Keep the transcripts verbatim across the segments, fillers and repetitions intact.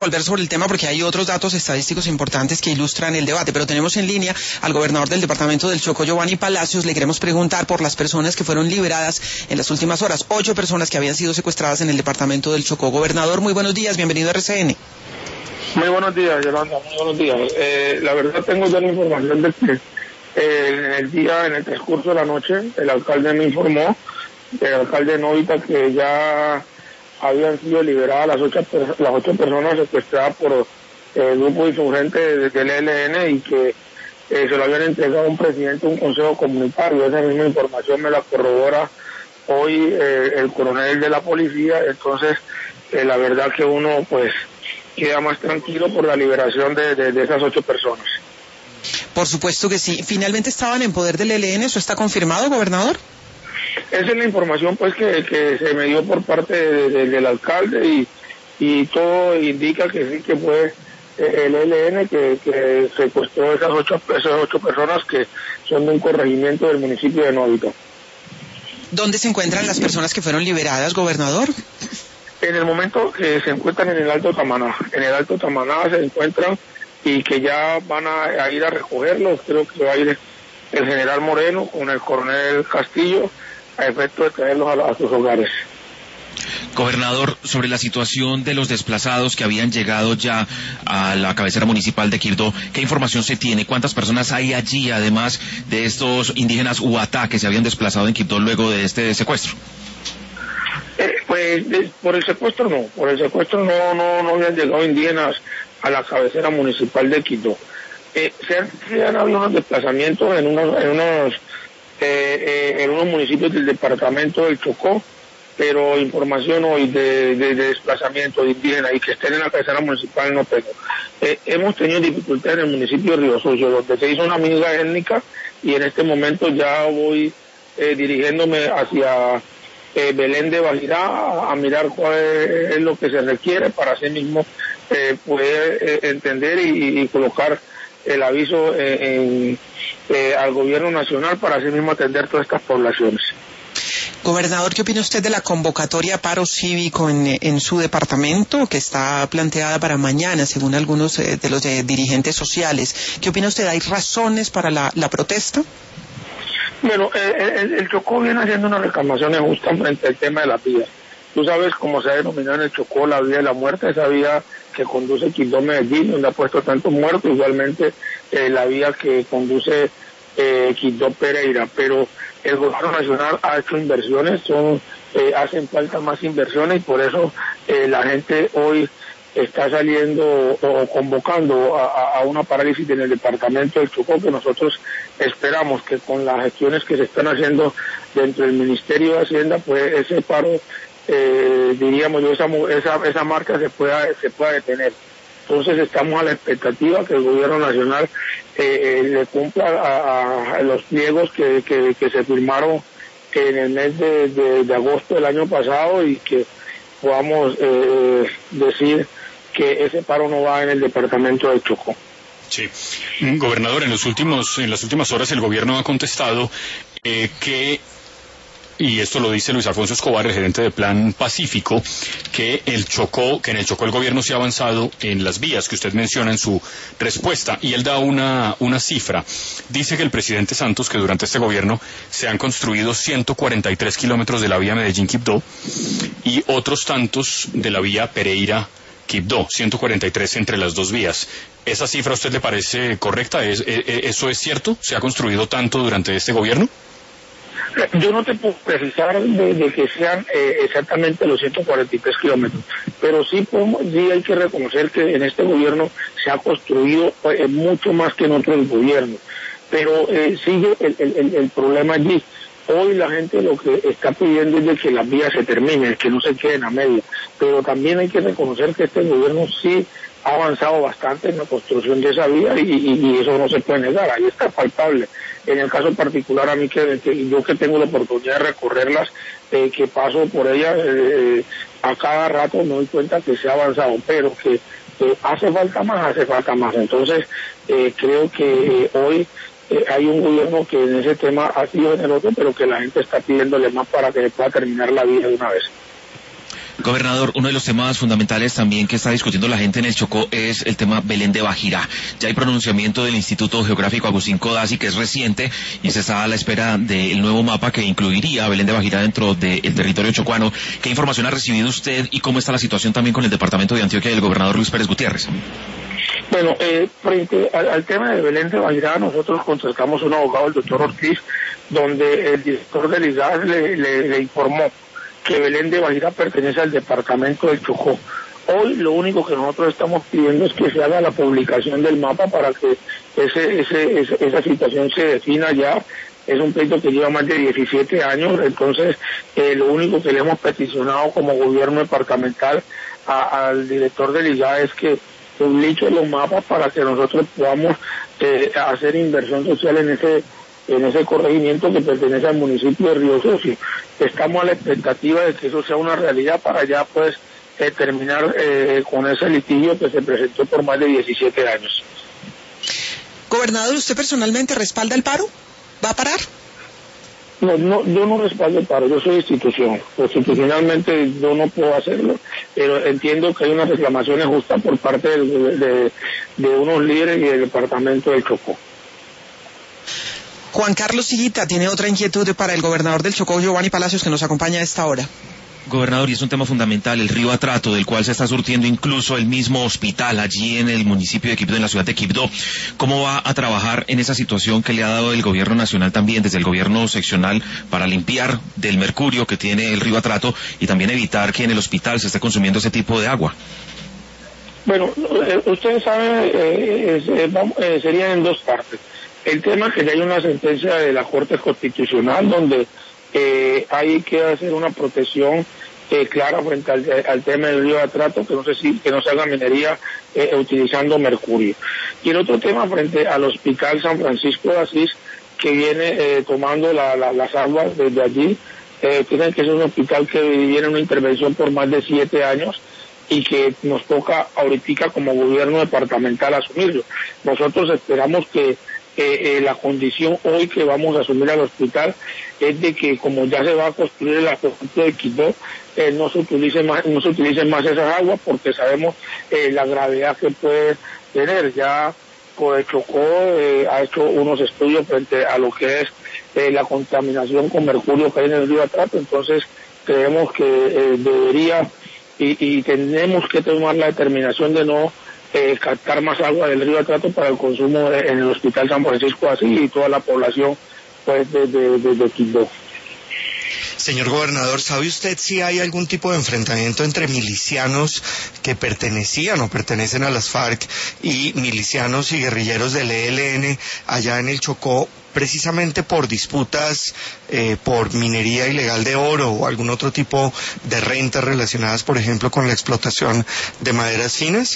volver sobre el tema porque hay otros datos estadísticos importantes que ilustran el debate, pero tenemos en línea al gobernador del departamento del Chocó, Giovanni Palacios. Le queremos preguntar por las personas que fueron liberadas en las últimas horas, ocho personas que habían sido secuestradas en el departamento del Chocó. Gobernador, muy buenos días, bienvenido a R C N. Muy buenos días, Yolanda, muy buenos días. Eh, la verdad tengo ya la información de que eh, en el día, en el transcurso de la noche, el alcalde me informó, el alcalde Novita, que ya habían sido liberadas las ocho, las ocho personas secuestradas por el grupo insurgente del E L N y que eh, se lo habían entregado a un presidente de un consejo comunitario. Esa misma información me la corrobora hoy eh, el coronel de la policía. Entonces, eh, la verdad que uno pues queda más tranquilo por la liberación de, de, de esas ocho personas. Por supuesto que sí. ¿Finalmente estaban en poder del E L N? ¿Eso está confirmado, gobernador? Esa es la información pues que, que se me dio por parte de, de, del alcalde y, y todo indica que sí, que fue el E L N que, que secuestró esas ocho, esas ocho personas que son de un corregimiento del municipio de Novita. ¿Dónde se encuentran las personas que fueron liberadas, gobernador? En el momento que se encuentran en el Alto Tamaná, en el Alto Tamaná se encuentran y que ya van a, a ir a recogerlos. Creo que va a ir el general Moreno con el coronel Castillo a efecto de traerlos a, a sus hogares. Gobernador, sobre la situación de los desplazados que habían llegado ya a la cabecera municipal de Quibdó, ¿qué información se tiene? ¿Cuántas personas hay allí, además de estos indígenas Uatá que se habían desplazado en Quibdó luego de este secuestro? Eh, pues de, por el secuestro no, por el secuestro no no no habían llegado indígenas a la cabecera municipal de Quibdó. Eh, se, han, se han habido unos desplazamientos en unos en unos eh, eh, en unos municipios del departamento del Chocó, pero información hoy de, de, de desplazamiento de indígenas y que estén en la cabecera municipal no tengo. Eh, hemos tenido dificultades en el municipio de Río Sucio, donde se hizo una minga étnica y en este momento ya voy eh, dirigiéndome hacia eh, Belén de Bajirá a, a mirar cuál es, es lo que se requiere para así mismo eh, poder eh, entender y, y colocar el aviso eh, en, eh, al gobierno nacional para así mismo atender todas estas poblaciones. Gobernador, ¿qué opina usted de la convocatoria a paro cívico en, en su departamento que está planteada para mañana, según algunos eh, de los de dirigentes sociales? ¿Qué opina usted? ¿Hay razones para la, la protesta? Bueno, el, el, el Chocó viene haciendo una reclamación justa frente al tema de las vías. Tú sabes cómo se ha denominado en el Chocó la vía de la muerte, esa vía que conduce Quibdó-Medellín, donde ha puesto tantos muertos, igualmente eh, la vía que conduce eh, Quibdó-Pereira, pero el gobierno nacional ha hecho inversiones, son eh, hacen falta más inversiones y por eso eh, la gente hoy está saliendo o convocando a, a una parálisis en el departamento del Chocó, que nosotros esperamos que con las gestiones que se están haciendo dentro del Ministerio de Hacienda, pues ese paro, eh, diríamos yo, esa, esa, esa marca se pueda, se pueda detener. Entonces estamos a la expectativa que el gobierno nacional eh, le cumpla a, a los pliegos que, que, que se firmaron en el mes de, de, de agosto del año pasado y que podamos eh, decir que ese paro no va en el departamento de Chocó. Sí, gobernador, en los últimos, en las últimas horas el gobierno ha contestado eh, que, y esto lo dice Luis Alfonso Escobar, el gerente de Plan Pacífico, que el Chocó, que en el Chocó el gobierno se ha avanzado en las vías que usted menciona en su respuesta, y él da una, una cifra. Dice que el presidente Santos, que durante este gobierno se han construido ciento cuarenta y tres kilómetros de la vía Medellín-Quibdó y otros tantos de la vía Pereira-Quibdó, ciento cuarenta y tres entre las dos vías. ¿Esa cifra a usted le parece correcta? ¿Es, es, ¿Eso es cierto? ¿Se ha construido tanto durante este gobierno? Yo no te puedo precisar de, de que sean eh, exactamente los ciento cuarenta y tres kilómetros, pero sí, podemos, sí hay que reconocer que en este gobierno se ha construido eh, mucho más que en otros gobiernos, pero eh, sigue el, el, el problema allí. Hoy la gente lo que está pidiendo es de que las vías se terminen, que no se queden a medio, pero también hay que reconocer que este gobierno sí ha avanzado bastante en la construcción de esa vía y, y, y eso no se puede negar, ahí está palpable. En el caso particular a mí que, que yo que tengo la oportunidad de recorrerlas, eh, que paso por ellas eh, a cada rato me doy cuenta que se ha avanzado, pero que eh, hace falta más, hace falta más. Entonces eh, creo que eh, hoy eh, hay un gobierno que en ese tema ha sido generoso, pero que la gente está pidiéndole más para que pueda terminar la vía de una vez. Gobernador, uno de los temas fundamentales también que está discutiendo la gente en el Chocó es el tema Belén de Bajirá. Ya hay pronunciamiento del Instituto Geográfico Agustín Codazzi, que es reciente, y se está a la espera del nuevo mapa que incluiría a Belén de Bajirá dentro del territorio chocuano. ¿Qué información ha recibido usted y cómo está la situación también con el departamento de Antioquia y el gobernador Luis Pérez Gutiérrez? Bueno, eh, frente al, al tema de Belén de Bajirá, nosotros contratamos un abogado, el doctor Ortiz, donde el director del I G A S le, le, le informó que Belén de Bajirá pertenece al departamento del Chocó. Hoy lo único que nosotros estamos pidiendo es que se haga la publicación del mapa para que ese, ese, ese, esa situación se defina ya. Es un pleito que lleva más de diecisiete años, entonces eh, lo único que le hemos peticionado como gobierno departamental a, al director del I G A es que publique los mapas para que nosotros podamos eh, hacer inversión social en ese en ese corregimiento que pertenece al municipio de Río Sucio. Estamos a la expectativa de que eso sea una realidad para ya pues eh, terminar eh, con ese litigio que se presentó por más de diecisiete años. Gobernador, ¿usted personalmente respalda el paro? ¿Va a parar? No, no, yo no respaldo el paro, yo soy institución. Constitucionalmente yo no puedo hacerlo, pero entiendo que hay una reclamación justa por parte de, de, de unos líderes y del departamento del Chocó. Juan Carlos Higuita tiene otra inquietud para el gobernador del Chocó, Giovanni Palacios, que nos acompaña a esta hora. Gobernador, y es un tema fundamental, el río Atrato, del cual se está surtiendo incluso el mismo hospital allí en el municipio de Quibdó, en la ciudad de Quibdó. ¿Cómo va a trabajar en esa situación que le ha dado el gobierno nacional también, desde el gobierno seccional, para limpiar del mercurio que tiene el río Atrato y también evitar que en el hospital se esté consumiendo ese tipo de agua? Bueno, eh, ustedes saben, eh, eh, vamos, eh, serían en dos partes. El tema es que ya hay una sentencia de la Corte Constitucional donde eh, hay que hacer una protección eh, clara frente al, al tema del río Atrato, que no se, que no se haga minería eh, utilizando mercurio. Y el otro tema frente al Hospital San Francisco de Asís, que viene eh, tomando la, la, las aguas desde allí. Eh, tienen que ser un hospital que viene una intervención por más de siete años y que nos toca ahorita como gobierno departamental asumirlo. Nosotros esperamos que Eh, eh, la condición hoy que vamos a asumir al hospital es de que como ya se va a construir el acueducto de Quibdó, eh, no se utilice más, no se utilicen más esas aguas porque sabemos eh, la gravedad que puede tener. Ya pues, Chocó eh, ha hecho unos estudios frente a lo que es eh, la contaminación con mercurio que hay en el río Atrato, entonces creemos que eh, debería y, y tenemos que tomar la determinación de no Eh, captar más agua del río Atrato para el consumo de, en el Hospital San Francisco así y toda la población pues de, de, de, de Quibdó. Señor gobernador, ¿sabe usted si hay algún tipo de enfrentamiento entre milicianos que pertenecían o pertenecen a las FARC y milicianos y guerrilleros del E L N allá en el Chocó, precisamente por disputas eh, por minería ilegal de oro o algún otro tipo de rentas relacionadas, por ejemplo, con la explotación de maderas finas?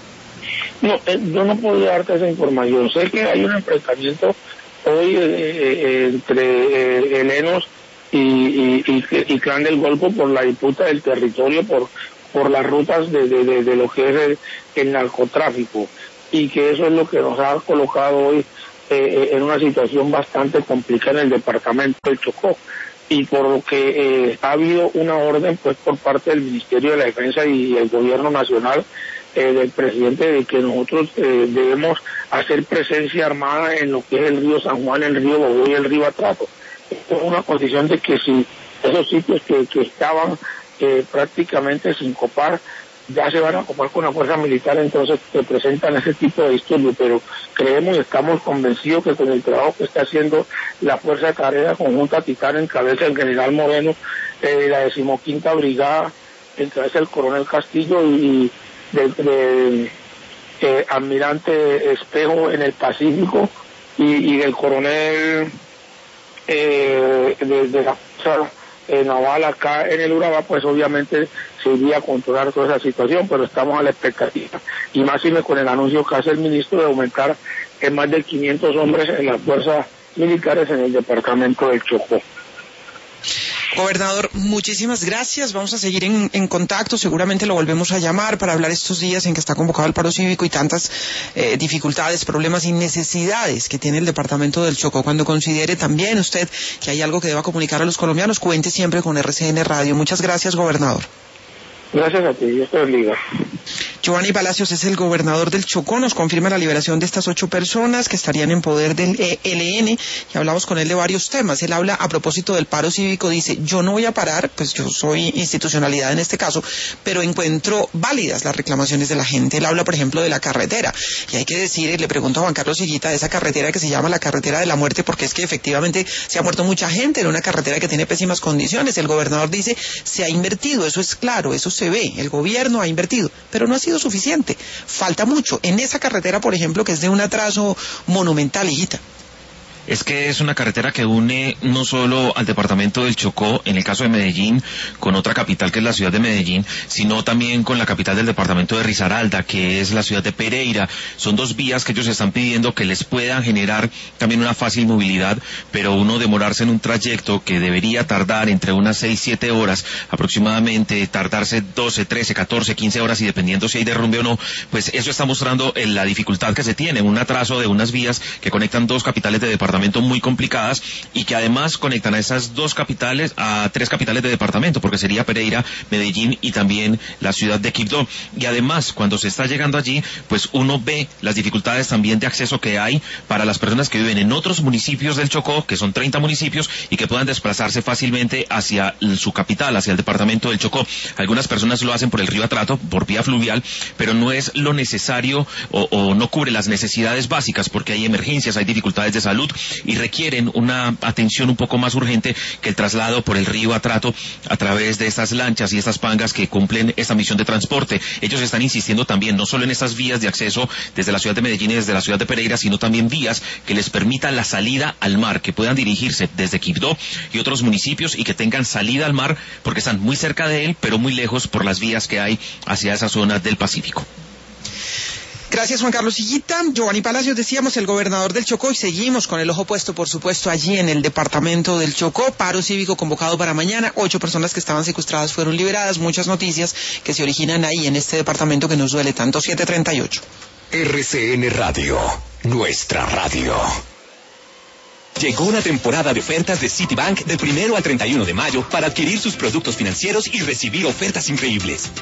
No, eh, yo no puedo darte esa información. Sé que hay un enfrentamiento hoy eh, eh, entre eh, helenos y, y, y, y Clan del Golfo por la disputa del territorio, por por las rutas de, de, de, de lo que es el, el narcotráfico, y que eso es lo que nos ha colocado hoy eh, en una situación bastante complicada en el departamento del Chocó, y por lo que eh, ha habido una orden pues por parte del Ministerio de la Defensa y el Gobierno Nacional Eh, del presidente de que nosotros eh, debemos hacer presencia armada en lo que es el río San Juan, el río Bogotá y el río Atrato. Esto es una condición de que si esos sitios que, que estaban eh, prácticamente sin copar ya se van a copar con la fuerza militar, entonces se presentan ese tipo de disturbios, pero creemos y estamos convencidos que con el trabajo que está haciendo la Fuerza de Tarea Conjunta Titán en cabeza del general Moreno, eh, la decimoquinta brigada en cabeza del coronel Castillo y del de, eh, almirante Espejo en el Pacífico y, y del coronel eh, de, de la fuerza eh, naval acá en el Urabá, pues obviamente se iría a controlar toda esa situación, pero estamos a la expectativa y más y me con el anuncio que hace el ministro de aumentar en más de quinientos hombres en las fuerzas militares en el departamento del Chocó. Gobernador, muchísimas gracias. Vamos a seguir en, en contacto. Seguramente lo volvemos a llamar para hablar estos días en que está convocado el paro cívico y tantas eh, dificultades, problemas y necesidades que tiene el departamento del Chocó. Cuando considere también usted que hay algo que deba comunicar a los colombianos, cuente siempre con R C N Radio. Muchas gracias, gobernador. Gracias a ti, Dios te bendiga. Giovanni Palacios es el gobernador del Chocó, nos confirma la liberación de estas ocho personas que estarían en poder del E L N y hablamos con él de varios temas. Él habla a propósito del paro cívico, dice, yo no voy a parar, pues yo soy institucionalidad en este caso, pero encuentro válidas las reclamaciones de la gente. Él habla, por ejemplo, de la carretera y hay que decir, le pregunto a Juan Carlos Higuita de esa carretera que se llama la carretera de la muerte, porque es que efectivamente se ha muerto mucha gente en una carretera que tiene pésimas condiciones. El gobernador dice, se ha invertido, eso es claro, eso se ve, el gobierno ha invertido, pero no ha sido suficiente, falta mucho. En esa carretera, por ejemplo, que es de un atraso monumental, hijita. Es que es una carretera que une no solo al departamento del Chocó, en el caso de Medellín, con otra capital que es la ciudad de Medellín, sino también con la capital del departamento de Risaralda, que es la ciudad de Pereira. Son dos vías que ellos están pidiendo que les puedan generar también una fácil movilidad, pero uno demorarse en un trayecto que debería tardar entre unas seis, siete horas aproximadamente, tardarse doce, trece, catorce, quince horas y dependiendo si hay derrumbe o no, pues eso está mostrando la dificultad que se tiene, un atraso de unas vías que conectan dos capitales de departamento muy complicadas y que además conectan a esas dos capitales, a tres capitales de departamento, porque sería Pereira, Medellín y también la ciudad de Quibdó. Y además, cuando se está llegando allí, pues uno ve las dificultades también de acceso que hay para las personas que viven en otros municipios del Chocó, que son treinta municipios, y que puedan desplazarse fácilmente hacia su capital, hacia el departamento del Chocó. Algunas personas lo hacen por el río Atrato, por vía fluvial, pero no es lo necesario o, o no cubre las necesidades básicas, porque hay emergencias, hay dificultades de salud, y requieren una atención un poco más urgente que el traslado por el río Atrato a través de estas lanchas y estas pangas que cumplen esta misión de transporte. Ellos están insistiendo también no solo en estas vías de acceso desde la ciudad de Medellín y desde la ciudad de Pereira, sino también vías que les permitan la salida al mar, que puedan dirigirse desde Quibdó y otros municipios y que tengan salida al mar porque están muy cerca de él, pero muy lejos por las vías que hay hacia esa zona del Pacífico. Gracias, Juan Carlos Higuita. Giovanni Palacios, decíamos, el gobernador del Chocó, y seguimos con el ojo puesto, por supuesto, allí en el departamento del Chocó. Paro cívico convocado para mañana. Ocho personas que estaban secuestradas fueron liberadas. Muchas noticias que se originan ahí en este departamento que nos duele tanto. siete treinta y ocho. R C N Radio, nuestra radio. Llegó una temporada de ofertas de Citibank del primero al treinta y uno de mayo para adquirir sus productos financieros y recibir ofertas increíbles.